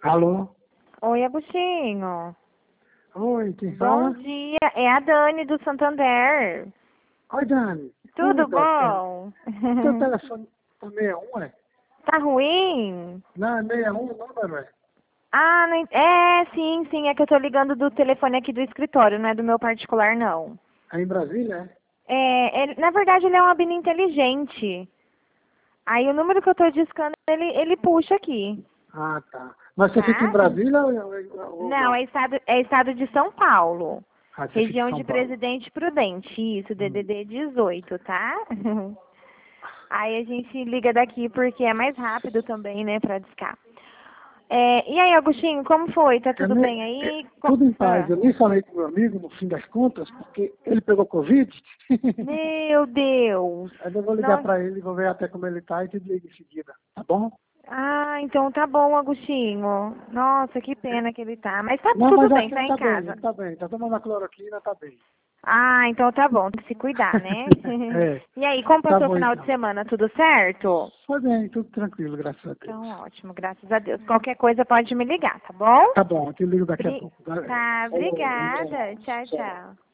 Alô? Oi, Agostinho. Oi, quem Bom fala? dia. É a Dani do Santander. Oi, Dani. Tudo Escuta, bom? teu telefone tá 61, é? Tá ruim? Não, é 61 o número, é? Ah, não, sim. É que eu tô ligando do telefone aqui do escritório, não é do meu particular, não. É em Brasília, é? Na verdade, ele é uma cabine inteligente. Aí o número que eu tô discando, ele puxa aqui, Ah, tá. Mas você fica em tá? Brasília ou Não, não? é estado de São Paulo. Ah, você fica em Região São de Paulo. Presidente Prudente, isso, Hum. DDD 18, tá? Aí a gente liga daqui porque é mais rápido também, né, pra discar. E aí, Agostinho, como foi? Tá Eu tudo nem, bem aí? tudo em paz. Eu nem falei com meu amigo, no fim das contas, porque ele pegou Covid. Meu Deus! Aí eu vou ligar Nossa. pra ele, vou ver até como ele tá e te ligo em seguida. Tá bom? Ah, então tá bom, Agostinho. Nossa, que pena que ele tá. Mas tá Não, tudo mas acho bem, que tá em casa. ele tá bem. Tá tomando a cloroquina, tá bem. Ah, então tá bom, tem que se cuidar, né? É, E aí, como tá passou o bom final de então. semana? Tudo certo? Foi bem, tudo tranquilo, graças a Então, Deus. ótimo, graças a Deus. Qualquer coisa pode me ligar, tá bom? Tá bom, eu te ligo daqui a pouco. Tá, Falou, tchau, obrigada. Tchau, tchau. tchau.